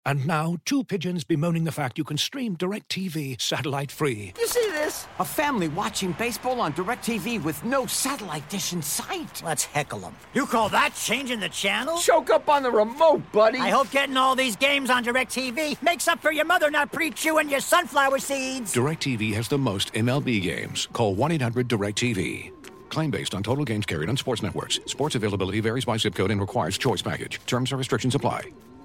And now, two pigeons bemoaning the fact you can stream DirecTV satellite-free. You see this? A family watching baseball on DirecTV with no satellite dish in sight. Let's heckle them. You call that changing the channel? Choke up on the remote, buddy. I hope getting all these games on DirecTV makes up for your mother not pre-chewing your sunflower seeds. DirecTV has the most MLB games. Call 1-800-DirecTV. Claim based on total games carried on sports networks. Sports availability varies by zip code and requires choice package. Terms and restrictions apply.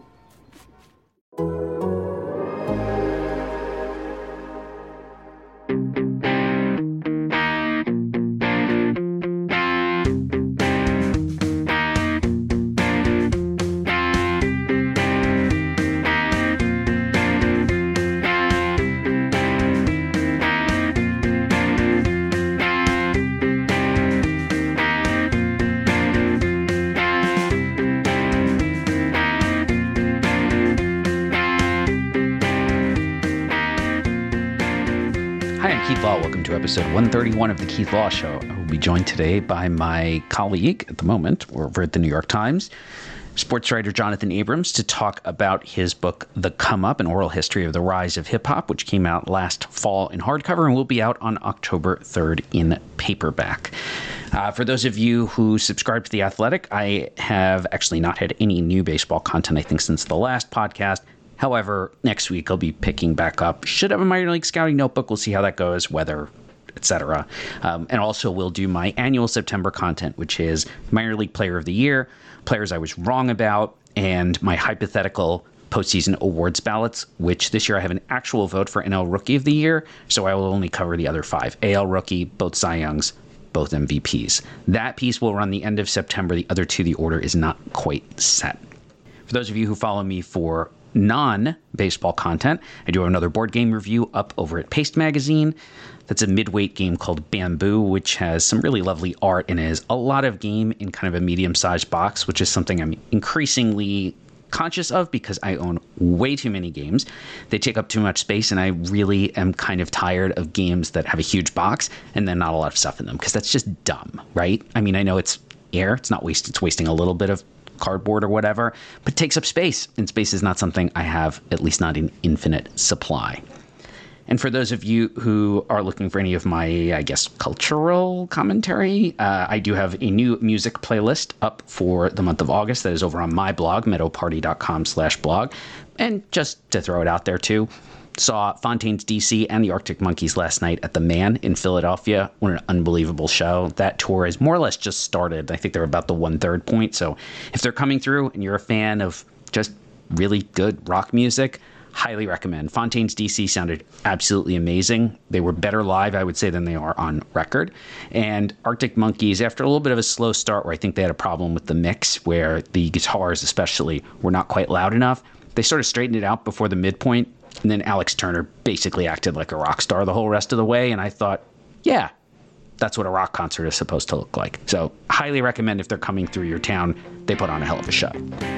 Welcome to episode 131 of The Keith Law Show. I will be joined today by my colleague at the moment, over at the New York Times, sports writer Jonathan Abrams, to talk about his book, The Come Up, An Oral History of the Rise of Hip Hop, which came out last fall in hardcover and will be out on October 3rd in paperback. For those of you who subscribe to The Athletic, I have actually not had any new baseball content, I think, since the last podcast. However, next week I'll be picking back up. Should have a minor league scouting notebook. We'll see how that goes, weather, etc. And also we'll do my annual September content, which is minor league player of the year, players I was wrong about, and my hypothetical postseason awards ballots, which this year I have an actual vote for NL Rookie of the Year, so I will only cover the other 5. AL Rookie, both Cy Youngs, both MVPs. That piece will run the end of September. The other two, the order is not quite set. For those of you who follow me for non-baseball content, I do have another board game review up over at Paste Magazine. That's a midweight game called Bamboo, which has some really lovely art and is a lot of game in kind of a medium-sized box, which is something I'm increasingly conscious of because I own way too many games. They take up too much space, and I really am kind of tired of games that have a huge box and then not a lot of stuff in them, because that's just dumb, right? I mean, I know it's air, it's not waste, it's wasting a little bit of cardboard or whatever, but it takes up space, and space is not something I have, at least not in infinite supply. And for those of you who are looking for any of my, I guess, cultural commentary, I do have a new music playlist up for the month of August that is over on my blog, meadowparty.com/blog. And just to throw it out there too, saw Fontaines DC and the Arctic Monkeys last night at the Man in Philadelphia. What an unbelievable show. That tour is more or less just started. I think they're about the 1/3 point. So if they're coming through and you're a fan of just really good rock music, highly recommend. Fontaines DC sounded absolutely amazing. They were better live, I would say, than they are on record. And Arctic Monkeys, after a little bit of a slow start where I think they had a problem with the mix, where the guitars especially were not quite loud enough, they sort of straightened it out before the midpoint. And then Alex Turner basically acted like a rock star the whole rest of the way. And I thought, yeah, that's what a rock concert is supposed to look like. So highly recommend if they're coming through your town. They put on a hell of a show.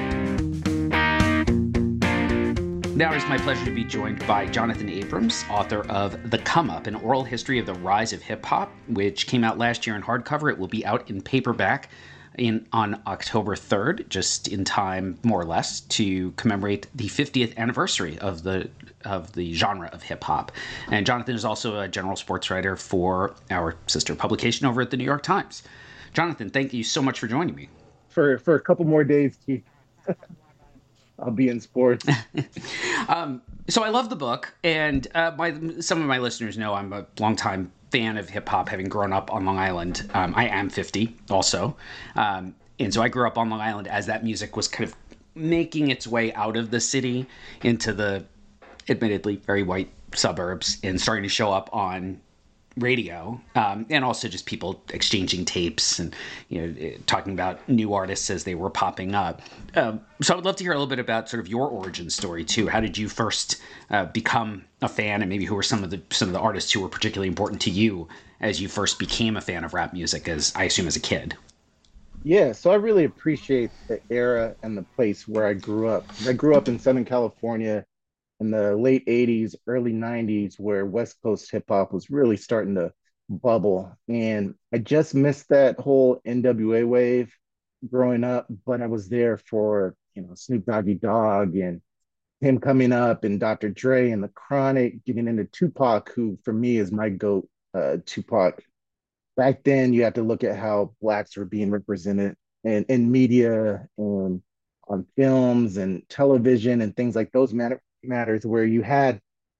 Now it is my pleasure to be joined by Jonathan Abrams, author of The Come Up, An Oral History of the Rise of Hip Hop, which came out last year in hardcover. It will be out in paperback on October 3rd, just in time, more or less, to commemorate the 50th anniversary of the genre of hip hop. And Jonathan is also a general sports writer for our sister publication over at the New York Times. Jonathan, thank you so much for joining me. For a couple more days, Keith. I'll be in sports. So I love the book, and some of my listeners know I'm a longtime fan of hip hop, having grown up on Long Island. I am 50 also. And so I grew up on Long Island as that music was kind of making its way out of the city into the admittedly very white suburbs and starting to show up on radio, and also just people exchanging tapes and, talking about new artists as they were popping up. So I would love to hear a little bit about sort of your origin story too. How did you first become a fan, and maybe who were some of the artists who were particularly important to you as you first became a fan of rap music, as I assume as a kid? Yeah, so I really appreciate the era and the place where I grew up. I grew up in Southern California in the late 80s, early 90s, where West Coast hip hop was really starting to bubble. And I just missed that whole NWA wave growing up, but I was there for, Snoop Doggy Dogg and him coming up and Dr. Dre and the Chronic, getting into Tupac, who for me is my GOAT, Tupac. Back then, you have to look at how blacks were being represented in media and on films and television and things like those matters where you had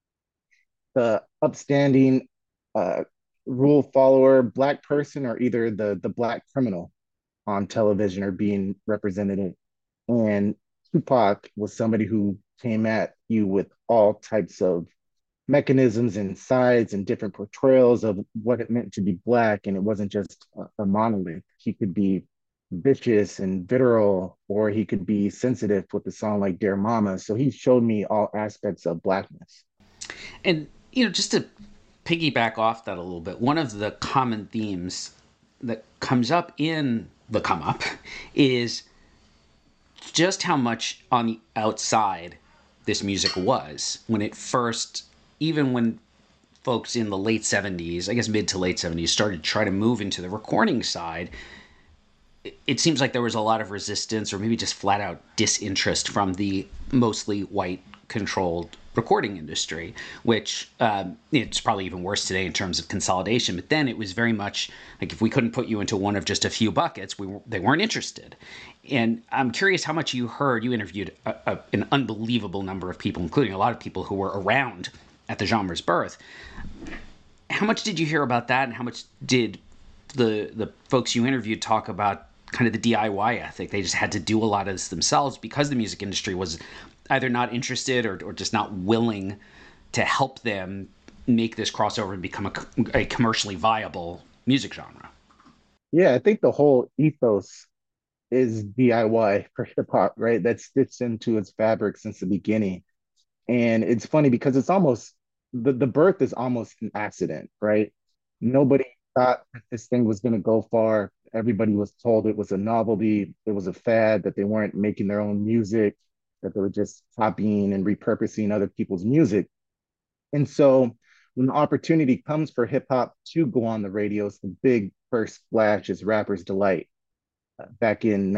the upstanding uh, rule follower black person or either the black criminal on television or being represented. And Tupac was somebody who came at you with all types of mechanisms and sides and different portrayals of what it meant to be black. And it wasn't just a monolith. He could be vicious and vitriol, or he could be sensitive with a song like Dear Mama. So he showed me all aspects of blackness. And, just to piggyback off that a little bit, one of the common themes that comes up in the come up is just how much on the outside this music was when it first, even when folks in the late 70s, I guess mid to late 70s, started to try to move into the recording side. It seems like there was a lot of resistance or maybe just flat out disinterest from the mostly white controlled recording industry, which it's probably even worse today in terms of consolidation. But then it was very much like if we couldn't put you into one of just a few buckets, they weren't interested. And I'm curious how much you heard. You interviewed an unbelievable number of people, including a lot of people who were around at the genre's birth. How much did you hear about that, and how much did the folks you interviewed talk about kind of the DIY ethic? They just had to do a lot of this themselves because the music industry was either not interested or just not willing to help them make this crossover and become a commercially viable music genre. Yeah, I think the whole ethos is DIY for hip hop, right? That stitched into its fabric since the beginning. And it's funny because it's almost the birth is almost an accident, right? Nobody thought that this thing was going to go far. Everybody was told it was a novelty, it was a fad, that they weren't making their own music, that they were just copying and repurposing other people's music. And so when the opportunity comes for hip hop to go on the radio, it's the big first splash is Rapper's Delight back in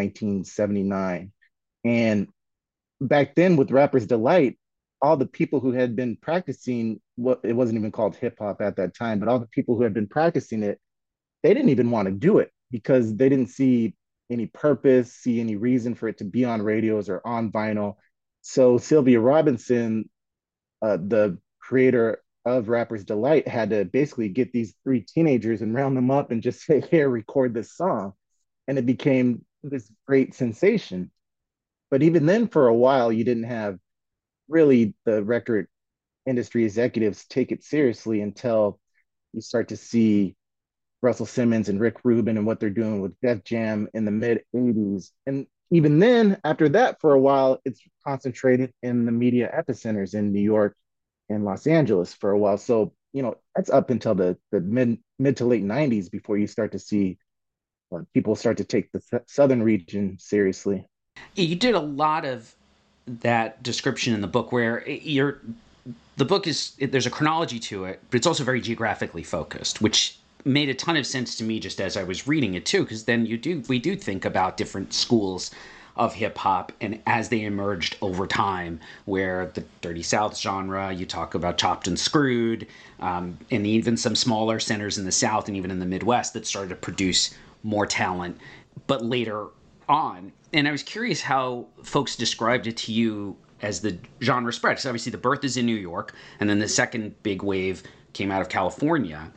1979. And back then with Rapper's Delight, all the people who had been practicing what it wasn't even called hip hop at that time, but all the people who had been practicing it, they didn't even want to do it because they didn't see any purpose, see any reason for it to be on radios or on vinyl. So Sylvia Robinson, the creator of Rapper's Delight, had to basically get these three teenagers and round them up and just say, "Here, record this song," and it became this great sensation. But even then, for a while, you didn't have really the record industry executives take it seriously until you start to see Russell Simmons and Rick Rubin and what they're doing with Def Jam in the mid 80s. And even then, after that, for a while, it's concentrated in the media epicenters in New York and Los Angeles for a while. So, that's up until the mid to late 90s before you start to see people start to take the southern region seriously. You did a lot of that description in the book where the book there's a chronology to it, but it's also very geographically focused, which made a ton of sense to me just as I was reading it too, because then we do think about different schools of hip hop and as they emerged over time, where the Dirty South genre, you talk about Chopped and Screwed, and even some smaller centers in the South and even in the Midwest that started to produce more talent, but later on. And I was curious how folks described it to you as the genre spread. Because obviously the birth is in New York, and then the second big wave came out of California.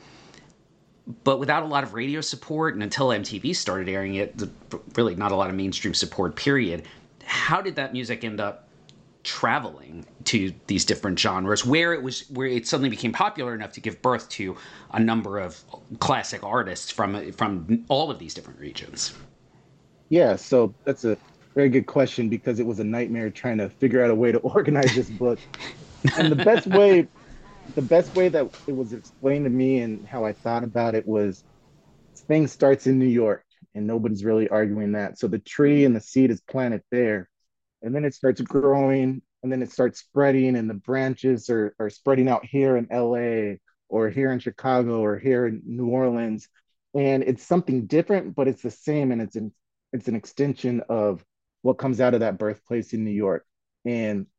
But without a lot of radio support, and until MTV started airing it, really not a lot of mainstream support, period. How did that music end up traveling to these different genres, where it suddenly became popular enough to give birth to a number of classic artists from all of these different regions? Yeah, so that's a very good question because it was a nightmare trying to figure out a way to organize this book. And the best way that it was explained to me and how I thought about it was thing starts in New York and nobody's really arguing that. So the tree and the seed is planted there, and then it starts growing, and then it starts spreading, and the branches are spreading out here in LA or here in Chicago or here in New Orleans. And it's something different, but it's the same, and it's an extension of what comes out of that birthplace in New York. And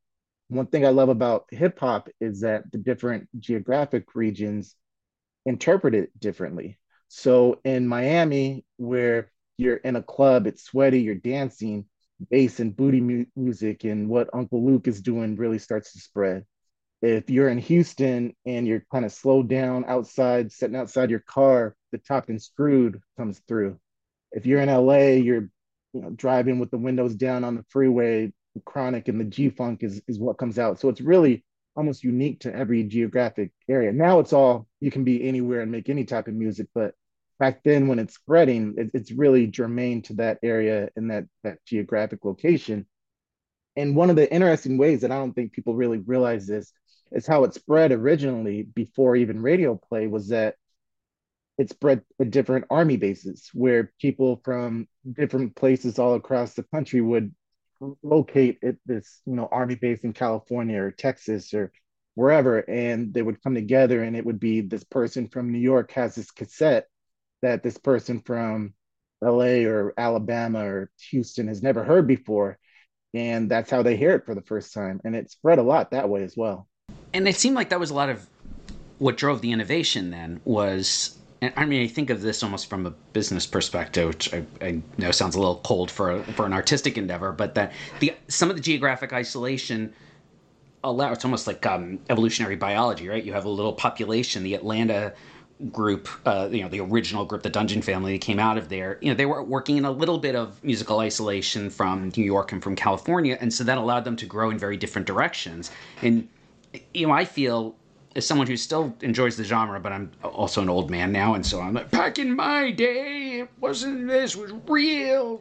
one thing I love about hip hop is that the different geographic regions interpret it differently. So in Miami, where you're in a club, it's sweaty, you're dancing, bass and booty music, and what Uncle Luke is doing really starts to spread. If you're in Houston and you're kind of slowed down outside, sitting outside your car, the Chopped and Screwed comes through. If you're in LA, you're driving with the windows down on the freeway, the Chronic and the G Funk is what comes out. So it's really almost unique to every geographic area. Now it's all you can be anywhere and make any type of music, but back then when it's spreading, it's really germane to that area and that geographic location. And one of the interesting ways that I don't think people really realize this is how it spread originally before even radio play was that it spread at different army bases where people from different places all across the country would locate at this army base in California or Texas or wherever, and they would come together, and it would be this person from New York has this cassette that this person from LA or Alabama or Houston has never heard before, and that's how they hear it for the first time, and it spread a lot that way as well. And it seemed like that was a lot of what drove the innovation then was, I mean, I think of this almost from a business perspective, which I know sounds a little cold for an artistic endeavor, but that some of the geographic isolation it's almost like evolutionary biology, right? You have a little population, the Atlanta group, the original group, the Dungeon family that came out of there, they were working in a little bit of musical isolation from New York and from California, and so that allowed them to grow in very different directions. And I feel, as someone who still enjoys the genre, but I'm also an old man now, and so I'm like, back in my day, it wasn't this, was real.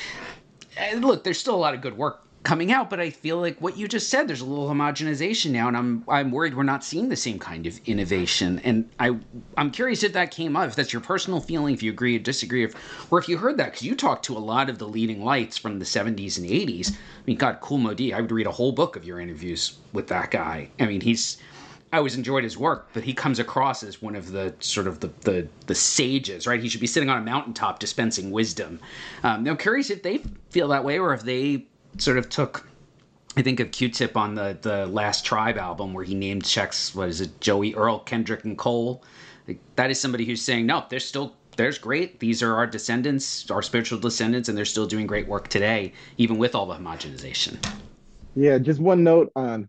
And look, there's still a lot of good work coming out, but I feel like what you just said, there's a little homogenization now, and I'm worried we're not seeing the same kind of innovation. And I'm curious if that came up, if that's your personal feeling, if you agree or disagree, or if you heard that, because you talked to a lot of the leading lights from the 70s and 80s. I mean, God, Kool Moe Dee, I would read a whole book of your interviews with that guy. I mean, I always enjoyed his work, but he comes across as one of the sort of the sages, right? He should be sitting on a mountaintop dispensing wisdom. Now, I'm curious if they feel that way, or if they sort of took, I think of Q-Tip on the Last Tribe album where he named checks, what is it, Joey, Earl, Kendrick, and Cole. Like, that is somebody who's saying, no, there's great. These are our descendants, our spiritual descendants, and they're still doing great work today, even with all the homogenization. Yeah, just one note on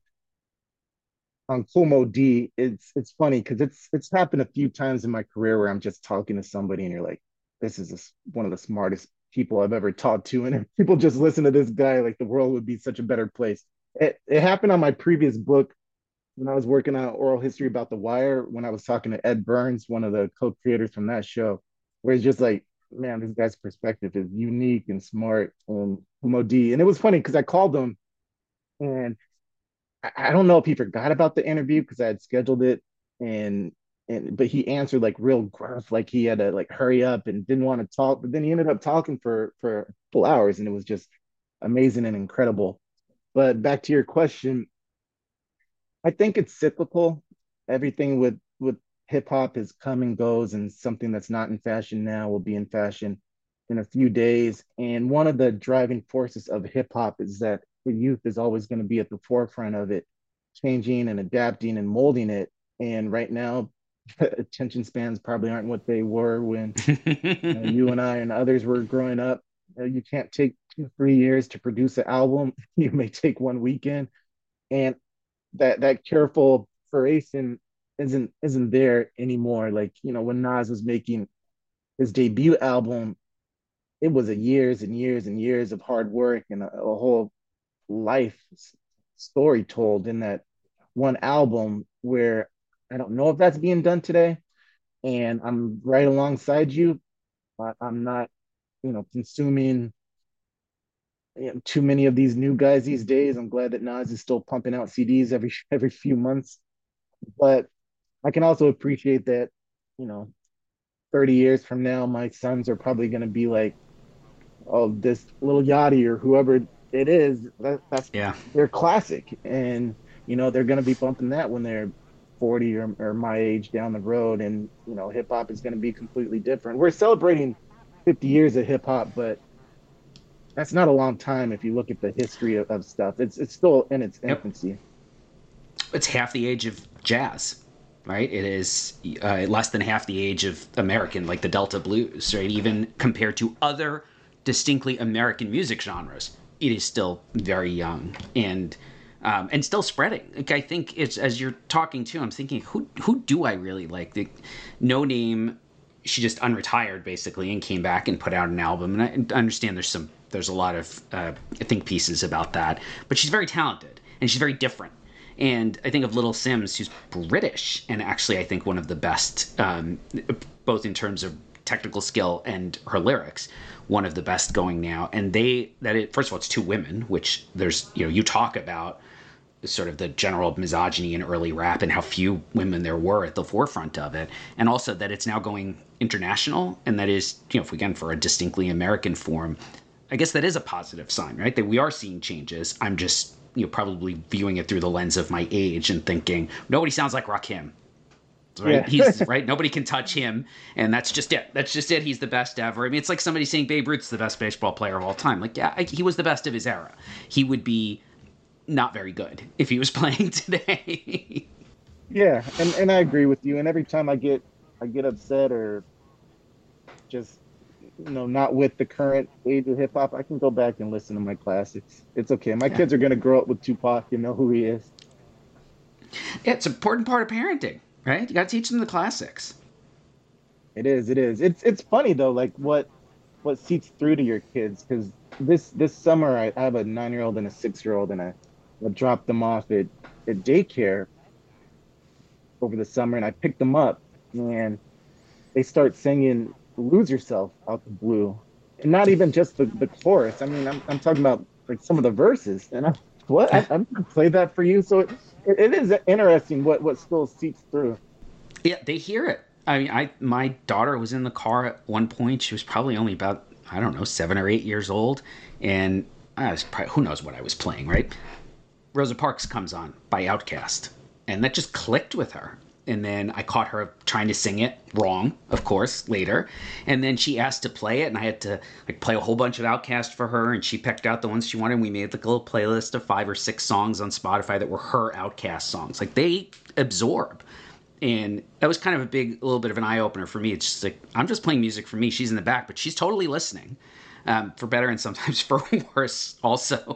Kool Moe Dee. It's funny because it's happened a few times in my career where I'm just talking to somebody and you're like, this is one of the smartest people I've ever talked to, and if people just listen to this guy, like the world would be such a better place. It happened on my previous book when I was working on oral history about The Wire, when I was talking to Ed Burns, one of the co-creators from that show, where it's just like, man, this guy's perspective is unique and smart, and Kool Moe Dee. And it was funny because I called him, and I don't know if he forgot about the interview because I had scheduled it, and but he answered like real gruff, like he had to like hurry up and didn't want to talk. But then he ended up talking for a couple hours, and it was just amazing and incredible. But back to your question, I think it's cyclical. Everything with hip hop is come and goes, and something that's not in fashion now will be in fashion in a few days. And one of the driving forces of hip hop is that the youth is always going to be at the forefront of it, changing and adapting and molding it. And right now, attention spans probably aren't what they were when you and I and others were growing up. You can't take 2 3 years to produce an album. You may take one weekend, and that careful curation isn't there anymore. Like when Nas was making his debut album, it was a years and years and years of hard work and a whole life story told in that one album, where I don't know if that's being done today. And I'm right alongside you, but I'm not, consuming too many of these new guys these days. I'm glad that Nas is still pumping out CDs every few months, but I can also appreciate that, you know, 30 years from now, my sons are probably going to be like, oh, this Lil Yachty or whoever it is, that's Yeah. their classic. And, they're going to be bumping that when they're 40 or my age down the road. And, hip hop is going to be completely different. We're celebrating 50 years of hip hop, but That's not a long time if you look at the history of stuff. It's still in its Yep. infancy. It's half the age of jazz, right? It is less than half the age of American, like the Delta blues, right? Even compared to other distinctly American music genres, it is still very young and still spreading. Like, I think it's, as you're talking to, I'm thinking, who do I really like? No Name, she just unretired basically and came back and put out an album. And I understand there's a lot of think pieces about that, but she's very talented and she's very different. And I think of Little Sims, who's British, and actually I think one of the best, both in terms of technical skill and her lyrics, one of the best going now. And first of all, it's two women, which you talk about sort of the general misogyny in early rap and how few women there were at the forefront of it. And also that it's now going international, and that is, for a distinctly American form, I guess that is a positive sign, right? That we are seeing changes. I'm just probably viewing it through the lens of my age and thinking nobody sounds like Rakim, right? Yeah. He's right. Nobody can touch him, and that's just it. He's the best ever. I mean, it's like somebody saying Babe Ruth's the best baseball player of all time. Like, yeah, he was the best of his era. He would be not very good if he was playing today. Yeah, and I agree with you. And every time I get upset or just not with the current age of hip hop, I can go back and listen to my classics. It's okay. My kids are going to grow up with Tupac and know who he is. Yeah, it's an important part of parenting, right? You got to teach them the classics. It is. It's funny though, like what seeps through to your kids. Because this summer I have a 9-year-old and a 6-year-old, and I dropped them off at daycare over the summer, and I picked them up, and they start singing Lose Yourself out the blue, and not even just the chorus. I mean, I'm talking about like some of the verses, and I'm gonna play that for you. So it is interesting what still seeps through. Yeah, they hear it. I mean, my daughter was in the car at one point. She was probably only about, I don't know, 7 or 8 years old, and who knows what I was playing, right? Rosa Parks comes on by Outkast, and that just clicked with her. And then I caught her trying to sing it wrong, of course, later. And then she asked to play it, and I had to play a whole bunch of Outkast for her, and she picked out the ones she wanted. And we made a little playlist of 5 or 6 songs on Spotify that were her Outkast songs. Like, they absorb. And that was kind of a little bit of an eye-opener for me. It's just like, I'm just playing music for me. She's in the back, but she's totally listening, for better and sometimes for worse also.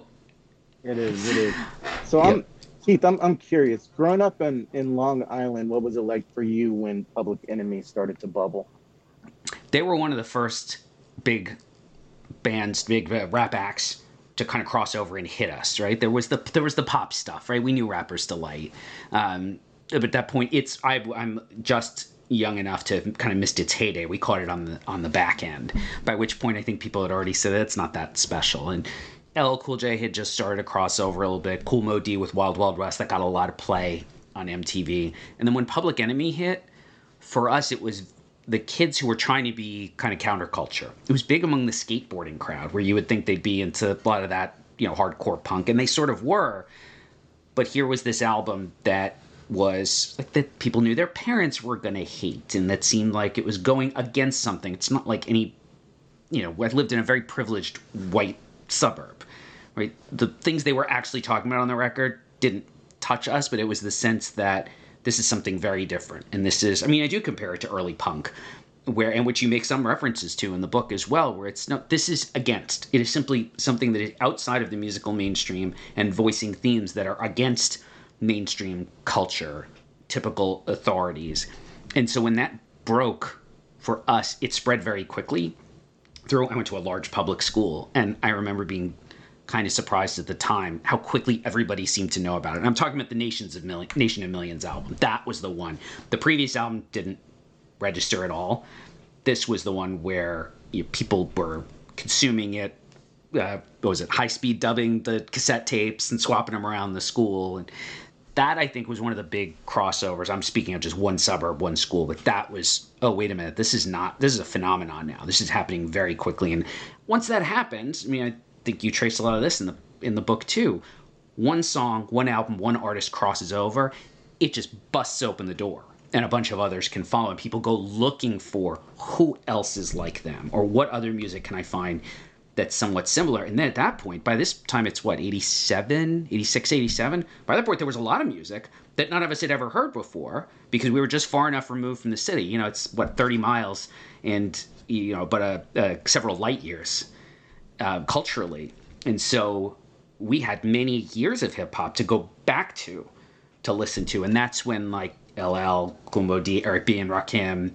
It is. So Keith, I'm curious. Growing up in Long Island, what was it like for you when Public Enemy started to bubble? They were one of the first big bands, big rap acts to kind of cross over and hit us, right? There was the pop stuff, right? We knew Rapper's Delight. But at that point, I'm just young enough to have kind of missed its heyday. We caught it on the back end, by which point I think people had already said it's not that special. And LL Cool J had just started to cross over a little bit. Kool Moe Dee with Wild Wild West, that got a lot of play on MTV. And then when Public Enemy hit, for us, it was the kids who were trying to be kind of counterculture. It was big among the skateboarding crowd, where you would think they'd be into a lot of that, hardcore punk, and they sort of were. But here was this album that was like that people knew their parents were going to hate, and that seemed like it was going against something. It's not like any, I lived in a very privileged white suburb, right? The things they were actually talking about on the record didn't touch us, but it was the sense that this is something very different. And this is, I do compare it to early punk, which you make some references to in the book as well, where this is against. It is simply something that is outside of the musical mainstream and voicing themes that are against mainstream culture, typical authorities. And so when that broke for us, it spread very quickly. I went to a large public school, and I remember being kind of surprised at the time how quickly everybody seemed to know about it. And I'm talking about the Nation of Millions album. That was the one. The previous album didn't register at all. This was the one where people were consuming it. High-speed dubbing the cassette tapes and swapping them around the school. And that, I think, was one of the big crossovers. I'm speaking of just one suburb, one school, but that was, oh, wait a minute, this is a phenomenon now. This is happening very quickly. And once that happened, I think you trace a lot of this in the book too. One song, one album, one artist crosses over, it just busts open the door, and a bunch of others can follow, and people go looking for who else is like them, or what other music can I find that's somewhat similar. And then at that point, by this time, it's what, 87, 86, 87? By that point, there was a lot of music that none of us had ever heard before because we were just far enough removed from the city. You know, it's, what, 30 miles and, you know, but several light years culturally. And so we had many years of hip-hop to go back to listen to. And that's when, like, LL, Kool Moe Dee, Eric B. and Rakim,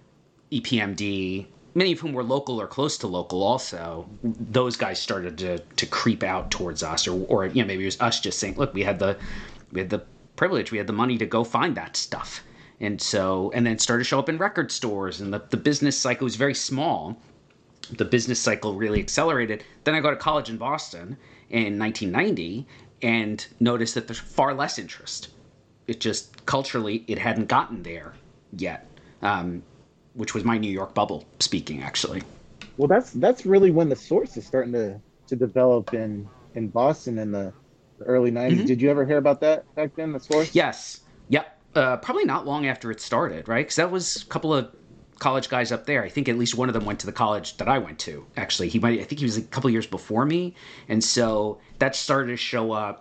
EPMD, many of whom were local or close to local also, those guys started to creep out towards us, or you know, maybe it was us just saying, look, we had the privilege, we had the money to go find that stuff. And so, and then it started to show up in record stores, and the business cycle was very small. The business cycle really accelerated. Then I go to college in Boston in 1990 and noticed that there's far less interest. It just, culturally, it hadn't gotten there yet. Which was my New York bubble speaking, actually. Well, that's really when the Source is starting to develop in Boston in the early 90s. Mm-hmm. Did you ever hear about that back then, the Source? Yes. Yep. Probably not long after it started, right? Because that was a couple of college guys up there. I think at least one of them went to the college that I went to, actually. I think he was a couple years before me. And so that started to show up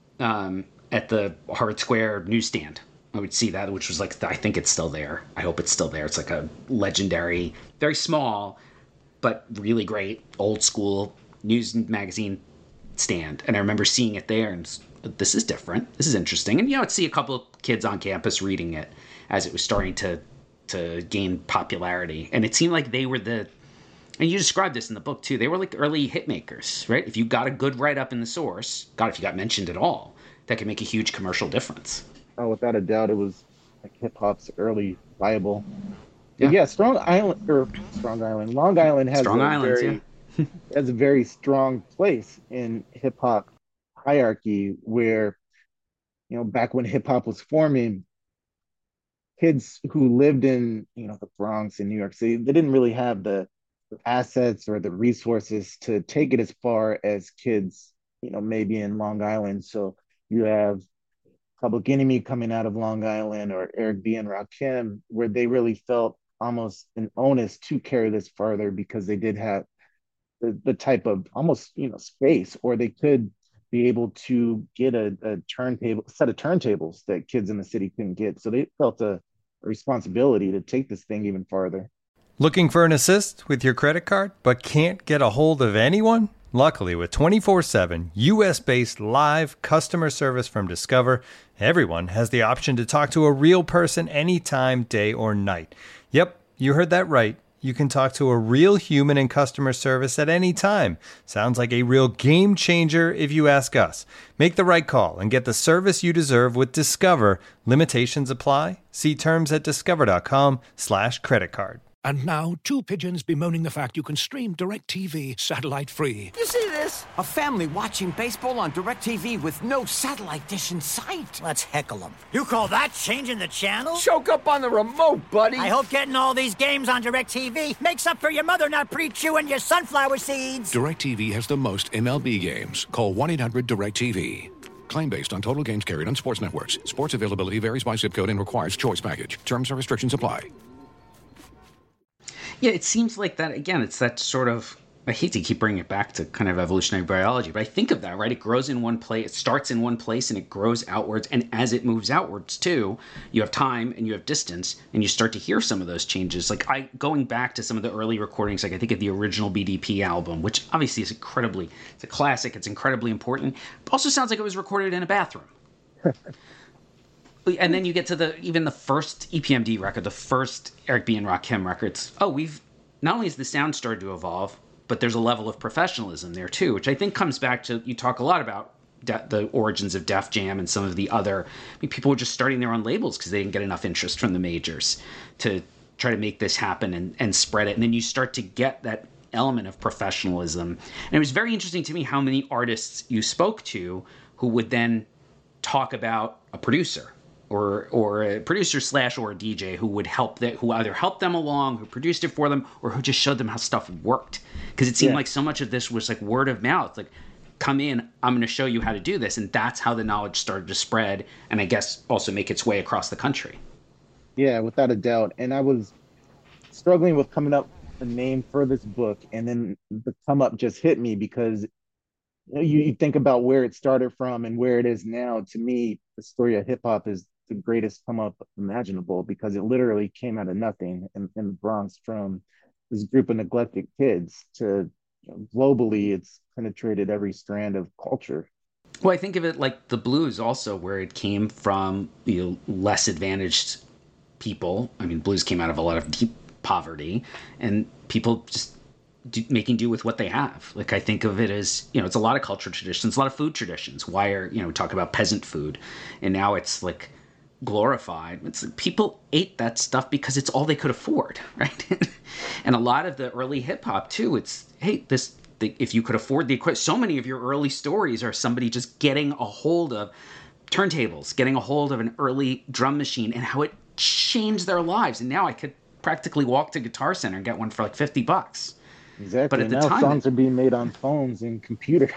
at the Harvard Square newsstand. I would see that, which was like, I think it's still there. I hope it's still there. It's like a legendary, very small, but really great old school news and magazine stand. And I remember seeing it there and this is different. This is interesting. And, you know, I'd see a couple of kids on campus reading it as it was starting to gain popularity. And it seemed like they were and you described this in the book too, they were like early hit makers, right? If you got a good write-up in the Source, if you got mentioned at all, that could make a huge commercial difference. Oh, without a doubt, it was like hip hop's early Bible. Yeah, Long Island has a very strong place in hip hop hierarchy where, you know, back when hip hop was forming, kids who lived in, you know, the Bronx in New York City, they didn't really have the assets or the resources to take it as far as kids, you know, maybe in Long Island. So you have Public Enemy coming out of Long Island, or Eric B. and Rakim, where they really felt almost an onus to carry this further because they did have the type of almost, you know, space, or they could be able to get a set of turntables that kids in the city couldn't get. So they felt a responsibility to take this thing even farther. Looking for an assist with your credit card, but can't get a hold of anyone? Luckily, with 24/7 U.S.-based live customer service from Discover, everyone has the option to talk to a real person anytime, day or night. Yep, you heard that right. You can talk to a real human in customer service at any time. Sounds like a real game changer if you ask us. Make the right call and get the service you deserve with Discover. Limitations apply. See terms at discover.com/creditcard. And now, two pigeons bemoaning the fact you can stream DirecTV satellite-free. You see this? A family watching baseball on DirecTV with no satellite dish in sight. Let's heckle them. You call that changing the channel? Choke up on the remote, buddy. I hope getting all these games on DirecTV makes up for your mother not pre-chewing your sunflower seeds. DirecTV has the most MLB games. Call 1-800-DirecTV. Claim based on total games carried on sports networks. Sports availability varies by zip code and requires choice package. Terms and restrictions apply. Yeah, it seems like that, again, it's that sort of, I hate to keep bringing it back to kind of evolutionary biology, but I think of that, right? It grows in one place, it starts in one place, and it grows outwards. And as it moves outwards, too, you have time and you have distance, and you start to hear some of those changes. Like, going back to some of the early recordings, like I think of the original BDP album, which obviously is it's a classic, it's incredibly important. It also sounds like it was recorded in a bathroom. And then you get to even the first EPMD record, the first Eric B. and Rakim records. We've not only has the sound started to evolve, but there's a level of professionalism there too, which I think comes back to, you talk a lot about the origins of Def Jam and some of the other, people were just starting their own labels because they didn't get enough interest from the majors to try to make this happen and spread it. And then you start to get that element of professionalism. And it was very interesting to me how many artists you spoke to who would then talk about a producer or a producer / or a DJ who would who either helped them along, who produced it for them, or who just showed them how stuff worked. Because it seemed like so much of this was like word of mouth, like, come in, I'm going to show you how to do this. And that's how the knowledge started to spread and I guess also make its way across the country. Yeah, without a doubt. And I was struggling with coming up a name for this book, and then the come up just hit me because you think about where it started from and where it is now. To me, the story of hip hop is the greatest come up imaginable because it literally came out of nothing in the Bronx from this group of neglected kids to globally, it's penetrated every strand of culture. Well, I think of it like the blues also, where it came from less advantaged people. I mean, blues came out of a lot of deep poverty, and people just making do with what they have. Like I think of it as it's a lot of cultural traditions, a lot of food traditions. Why are talk about peasant food, and now it's like glorified. It's like people ate that stuff because it's all they could afford, right? And a lot of the early hip hop too. It's if you could afford the equipment. So many of your early stories are somebody just getting a hold of turntables, getting a hold of an early drum machine, and how it changed their lives. And now I could practically walk to Guitar Center and get one for like $50. Exactly. But at the now time, songs are being made on phones and computers.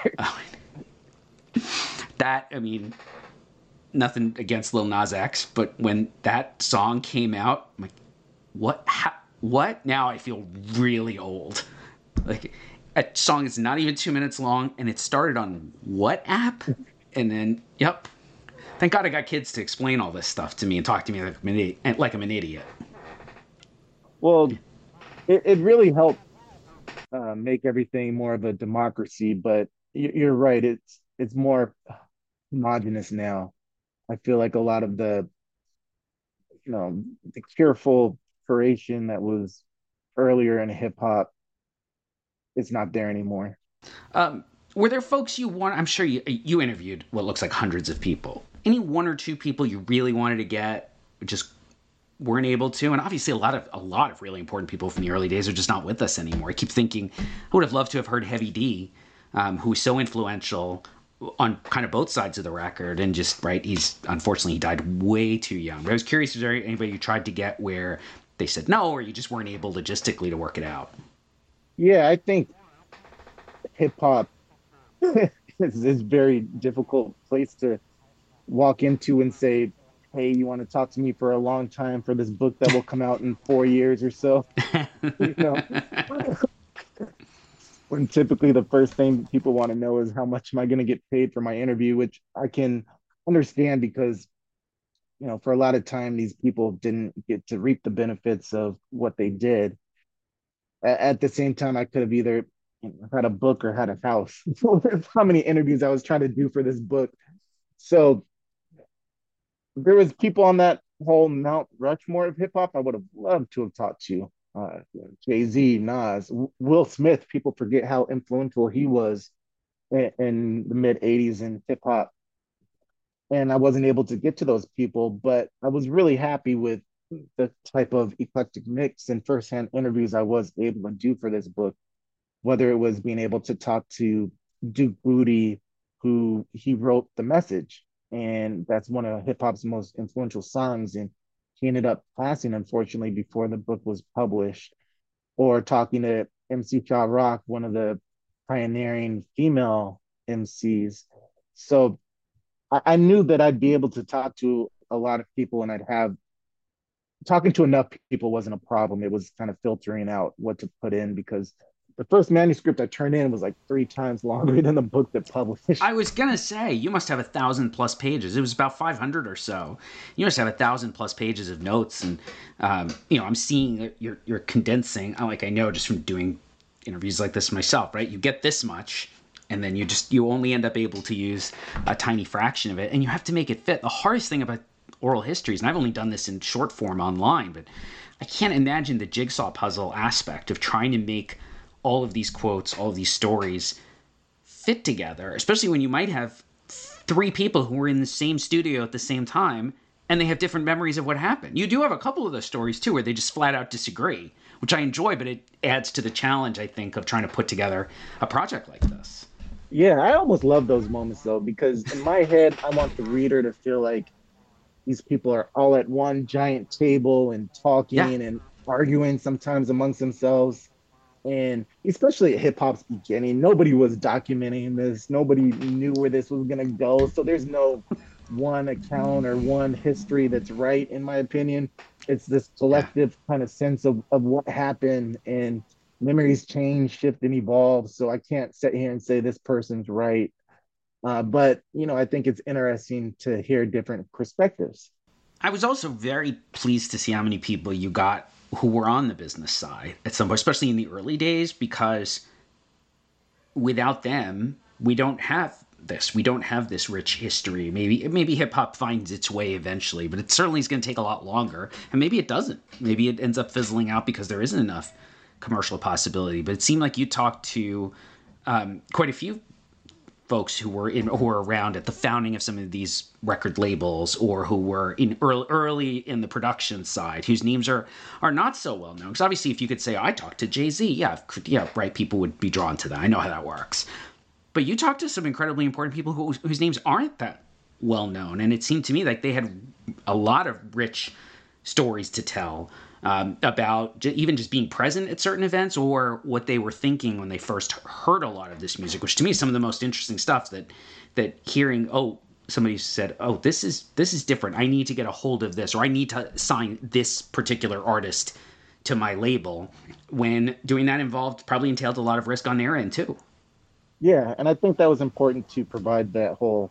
I mean, nothing against Lil Nas X, but when that song came out, I'm like, what? What? Now I feel really old. Like, a song is not even 2 minutes long, and it started on what app? And then, yep. Thank God I got kids to explain all this stuff to me and talk to me like I'm an idiot. Well, it really helped make everything more of a democracy, but you're right. It's more homogenous now. I feel like a lot of the careful curation that was earlier in hip hop, it's not there anymore. Were there folks you want? I'm sure you interviewed what looks like hundreds of people. Any one or two people you really wanted to get, just weren't able to? And obviously, a lot of really important people from the early days are just not with us anymore. I keep thinking I would have loved to have heard Heavy D, who was so influential on kind of both sides of the record, and just unfortunately he died way too young. But I was curious, is there anybody you tried to get where they said no, or you just weren't able logistically to work it out? Yeah, I think hip hop is a very difficult place to walk into and say, hey, you want to talk to me for a long time for this book that will come out in 4 years or so? you know, when typically the first thing people want to know is how much am I going to get paid for my interview, which I can understand because, for a lot of time, these people didn't get to reap the benefits of what they did. At the same time, I could have either had a book or had a house. How many interviews I was trying to do for this book. So there was people on that whole Mount Rushmore of hip hop I would have loved to have talked to. Jay-Z, Nas, Will Smith. People forget how influential he was in the mid 80s in hip hop. And I wasn't able to get to those people, but I was really happy with the type of eclectic mix and firsthand interviews I was able to do for this book, whether it was being able to talk to Duke Booty, who he wrote The Message, and that's one of hip hop's most influential songs. And he ended up passing, unfortunately, before the book was published. Or talking to MC Cha Rock, one of the pioneering female MCs. So I knew that I'd be able to talk to a lot of people, and talking to enough people wasn't a problem. It was kind of filtering out what to put in because the first manuscript I turned in was like 3 times longer than the book that published. I was gonna say, you must have 1,000+ pages. It was about 500 or so. You must have 1,000+ pages of notes, and I'm seeing that you're condensing. I know just from doing interviews like this myself, right? You get this much, and then you only end up able to use a tiny fraction of it, and you have to make it fit. The hardest thing about oral histories, and I've only done this in short form online, but I can't imagine the jigsaw puzzle aspect of trying to make all of these quotes, all of these stories fit together, especially when you might have 3 people who were in the same studio at the same time and they have different memories of what happened. You do have a couple of those stories too where they just flat out disagree, which I enjoy, but it adds to the challenge, I think, of trying to put together a project like this. Yeah, I almost love those moments though, because in my head, I want the reader to feel like these people are all at one giant table and talking and arguing sometimes amongst themselves. And especially at hip hop's beginning, nobody was documenting this. Nobody knew where this was going to go. So there's no one account or one history that's right, in my opinion. It's this Yeah. collective kind of sense of what happened, and memories change, shift, and evolve. So I can't sit here and say this person's right. But, I think it's interesting to hear different perspectives. I was also very pleased to see how many people you got who were on the business side at some point, especially in the early days, because without them, we don't have this. We don't have this rich history. Maybe hip hop finds its way eventually, but it certainly is going to take a lot longer. And maybe it doesn't. Maybe it ends up fizzling out because there isn't enough commercial possibility. But it seemed like you talked to quite a few folks who were around at the founding of some of these record labels, or who were in early in the production side, whose names are not so well known. Because obviously, if you could say, I talked to Jay-Z, yeah, right, people would be drawn to that. I know how that works. But you talked to some incredibly important people whose names aren't that well known, and it seemed to me like they had a lot of rich stories to tell about even just being present at certain events, or what they were thinking when they first heard a lot of this music, which to me is some of the most interesting stuff. That hearing, somebody said, this is different. I need to get a hold of this, or I need to sign this particular artist to my label. When doing that probably entailed a lot of risk on their end too. Yeah, and I think that was important to provide that whole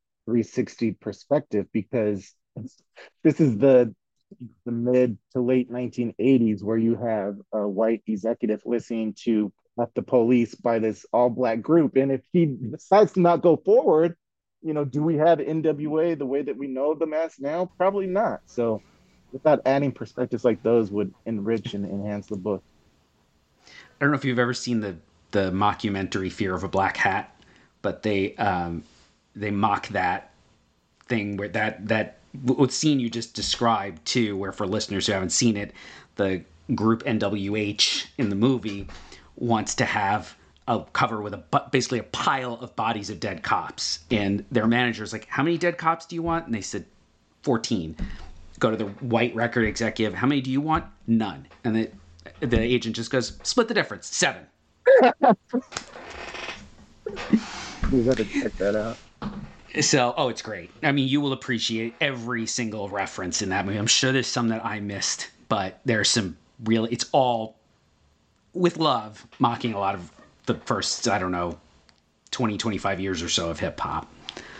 360 perspective, because this is the mid to late 1980s, where you have a white executive listening to F the Police by this all black group. And if he decides to not go forward, do we have NWA the way that we know them as now? Probably not. So without adding perspectives like those would enrich and enhance the book. I don't know if you've ever seen the mockumentary Fear of a Black Hat, but they mock that thing where that what scene you just described too, where, for listeners who haven't seen it, the group NWH in the movie wants to have a cover with basically a pile of bodies of dead cops, and their manager's like, how many dead cops do you want? And they said 14. Go to the white record executive, how many do you want? None. And the agent just goes, split the difference, 7. We got to check that out. So, it's great. I mean, you will appreciate every single reference in that movie. I'm sure there's some that I missed, but there's some really, it's all with love, mocking a lot of the first, 20, 25 years or so of hip hop.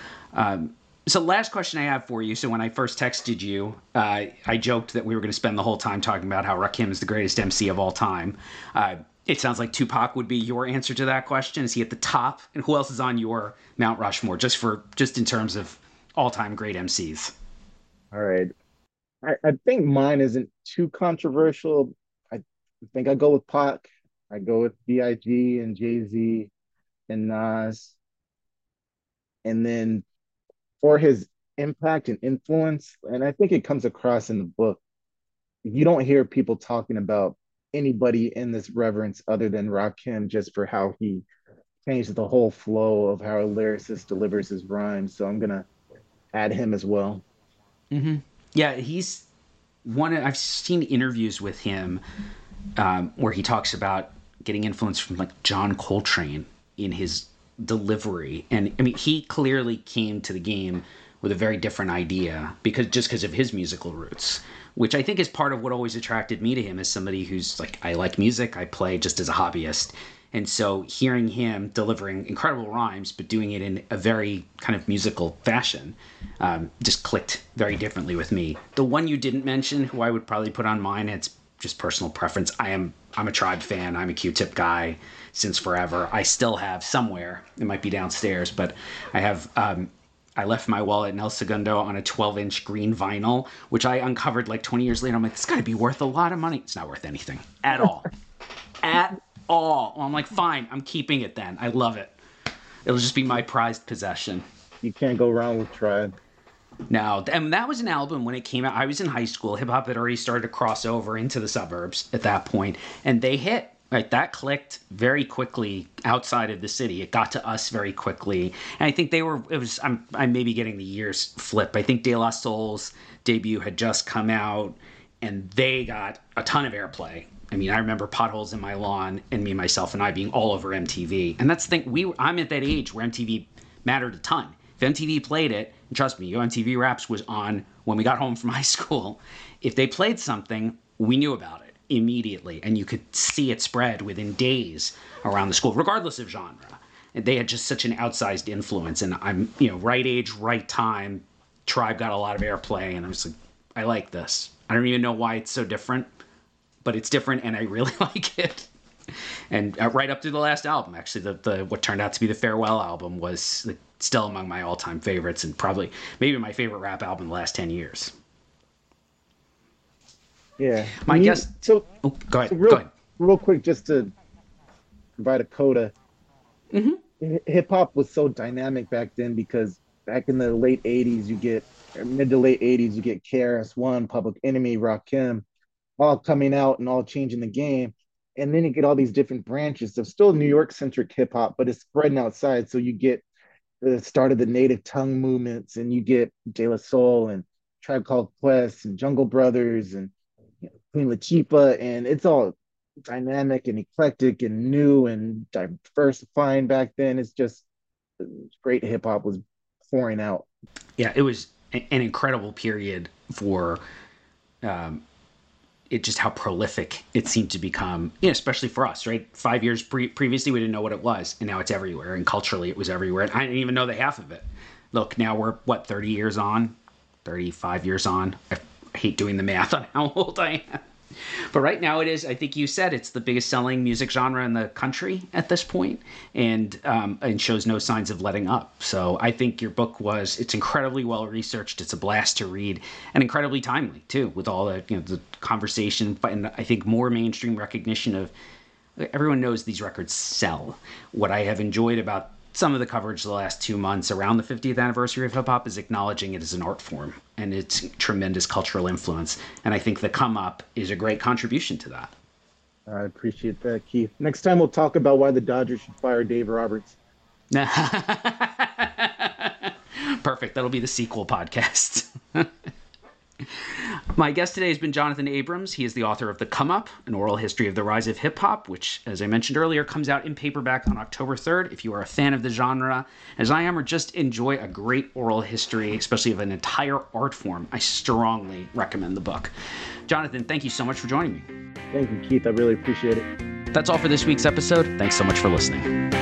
So last question I have for you. So when I first texted you, I joked that we were going to spend the whole time talking about how Rakim is the greatest MC of all time. It sounds like Tupac would be your answer to that question. Is he at the top? And who else is on your Mount Rushmore, just in terms of all-time great MCs? All right. I think mine isn't too controversial. I think I go with Pac. I go with B.I.G. and Jay-Z and Nas. And then for his impact and influence, and I think it comes across in the book, you don't hear people talking about anybody in this reverence other than Rakim, just for how he changed the whole flow of how a lyricist delivers his rhymes. So I'm going to add him as well. Mm-hmm. Yeah, he's I've seen interviews with him where he talks about getting influence from like John Coltrane in his delivery. And I mean, he clearly came to the game with a very different idea because of his musical roots, which I think is part of what always attracted me to him as somebody who's like, I like music, I play just as a hobbyist. And so hearing him delivering incredible rhymes, but doing it in a very kind of musical fashion, just clicked very differently with me. The one you didn't mention, who I would probably put on mine, it's just personal preference. I'm a Tribe fan. I'm a Q-Tip guy since forever. I still have somewhere, it might be downstairs, but I have, I left my wallet in El Segundo on a 12-inch green vinyl, which I uncovered like 20 years later. I'm like, this got to be worth a lot of money. It's not worth anything at all. At all. Well, I'm like, fine, I'm keeping it then. I love it. It'll just be my prized possession. You can't go wrong with Tribe. No, and that was an album when it came out. I was in high school. Hip hop had already started to cross over into the suburbs at that point, and they hit. Right, that clicked very quickly outside of the city. It got to us very quickly, and I think I'm maybe getting the years flip. I think De La Soul's debut had just come out, and they got a ton of airplay. I mean, I remember Potholes in My Lawn and Me, Myself, and I being all over MTV, and that's the thing. I'm at that age where MTV mattered a ton. If MTV played it, Trust me, MTV Raps was on when we got home from high school. If they played something, we knew about it immediately, and you could see it spread within days around the school, regardless of genre. And they had just such an outsized influence, and I'm, right age, right time. Tribe got a lot of airplay, and I was like, I like this. I don't even know why it's so different, but it's different, and I really like it. And right up to the last album, actually, the what turned out to be the Farewell album was still among my all-time favorites, and probably maybe my favorite rap album in the last 10 years. Yeah. My guess. So, go ahead. Go ahead. Real quick, just to provide a coda. Mm-hmm. Hip hop was so dynamic back then because back in the late 80s, mid to late 80s, you get KRS-One, Public Enemy, Rakim, all coming out and all changing the game. And then you get all these different branches of still New York-centric hip hop, but it's spreading outside. So you get the start of the native tongue movements, and you get De La Soul and Tribe Called Quest and Jungle Brothers and Queen Latifah, and it's all dynamic and eclectic and new and diversifying back then. It's just great hip hop was pouring out. Yeah, it was an incredible period for it, just how prolific it seemed to become, especially for us, right? 5 years previously, we didn't know what it was, and now it's everywhere, and culturally it was everywhere, and I didn't even know the half of it. Look, now we're, 30 years on? 35 years on? I hate doing the math on how old I am. But right now it is, I think you said, it's the biggest selling music genre in the country at this point, and shows no signs of letting up. So I think your book it's incredibly well researched. It's a blast to read, and incredibly timely too, with all the the conversation, and I think more mainstream recognition of everyone knows these records sell. What I have enjoyed about some of the coverage the last 2 months around the 50th anniversary of hip hop is acknowledging it as an art form and its tremendous cultural influence. And I think The Come Up is a great contribution to that. I appreciate that, Keith. Next time we'll talk about why the Dodgers should fire Dave Roberts. Perfect. That'll be the sequel podcast. My guest today has been Jonathan Abrams. He is the author of The Come Up, an oral history of the rise of hip-hop, which, as I mentioned earlier, comes out in paperback on October 3rd. If you are a fan of the genre, as I am, or just enjoy a great oral history, especially of an entire art form, I strongly recommend the book. Jonathan, thank you so much for joining me. Thank you, Keith. I really appreciate it. That's all for this week's episode. Thanks so much for listening.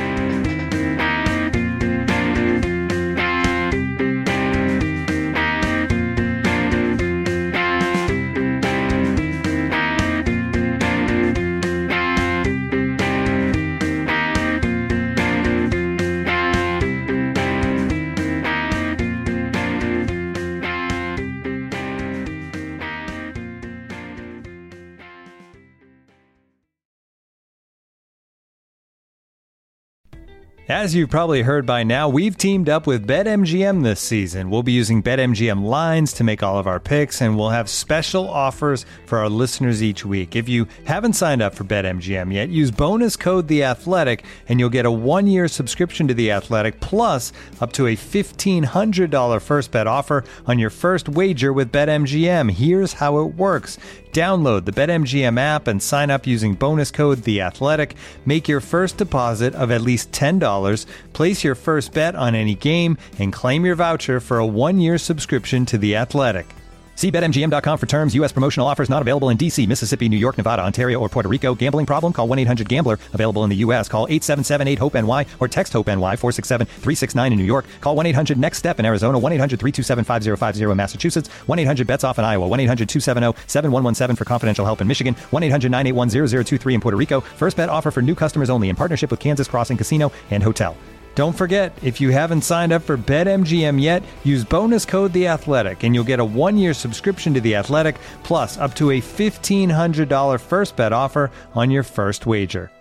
As you've probably heard by now, we've teamed up with BetMGM this season. We'll be using BetMGM lines to make all of our picks, and we'll have special offers for our listeners each week. If you haven't signed up for BetMGM yet, use bonus code The Athletic, and you'll get a 1-year subscription to The Athletic, plus up to a $1,500 first bet offer on your first wager with BetMGM. Here's how it works. Download the BetMGM app and sign up using bonus code The Athletic. Make your first deposit of at least $10. Place your first bet on any game and claim your voucher for a 1-year subscription to The Athletic. See BetMGM.com for terms. U.S. promotional offers not available in D.C., Mississippi, New York, Nevada, Ontario, or Puerto Rico. Gambling problem? Call 1-800-GAMBLER. Available in the U.S. Call 877-8-HOPE-NY or text HOPE-NY 467-369 in New York. Call 1-800-NEXT-STEP in Arizona. 1-800-327-5050 in Massachusetts. 1-800-BETS-OFF in Iowa. 1-800-270-7117 for confidential help in Michigan. 1-800-981-0023 in Puerto Rico. First bet offer for new customers only in partnership with Kansas Crossing Casino and Hotel. Don't forget, if you haven't signed up for BetMGM yet, use bonus code The Athletic, and you'll get a 1-year subscription to The Athletic, plus up to a $1,500 first bet offer on your first wager.